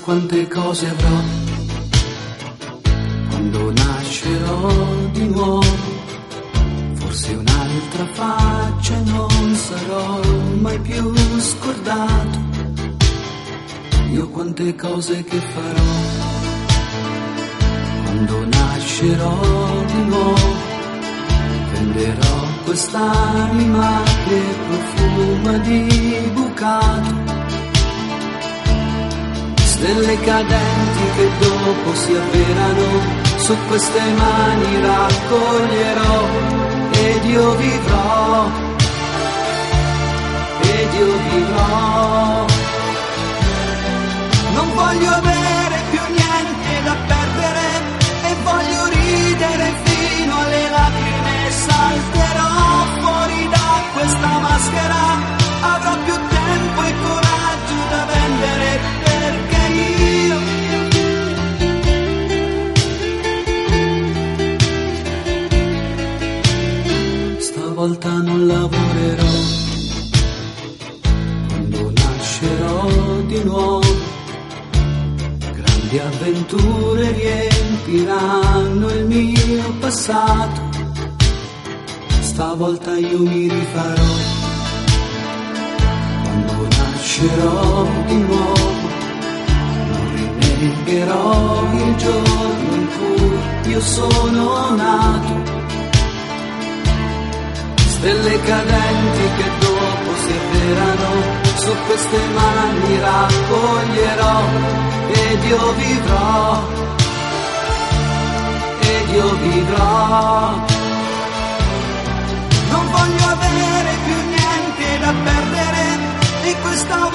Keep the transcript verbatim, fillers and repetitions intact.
quante cose avrò quando nascerò di nuovo. Forse un'altra faccia non sarò mai più scordato. Io quante cose che farò quando nascerò di nuovo. Venderò quest'anima che profuma di bucato. Stelle cadenti che dopo si avverano, su queste mani raccoglierò ed io vivrò, ed io vivrò. Non voglio avere più niente da perdere e voglio ridere fino alle lacrime. Salterò fuori da questa maschera, avrò più tempo e coraggio da vendere, perché io stavolta non lavorerò quando nascerò di nuovo. Grandi avventure riempiranno il mio passato. Stavolta io mi rifarò quando nascerò di nuovo. Non rinnegherò il giorno in cui io sono nato. Stelle cadenti che dopo si avverano, su queste mani raccoglierò ed io vivrò, ed io vivrò. Non voglio avere più niente da perdere e questa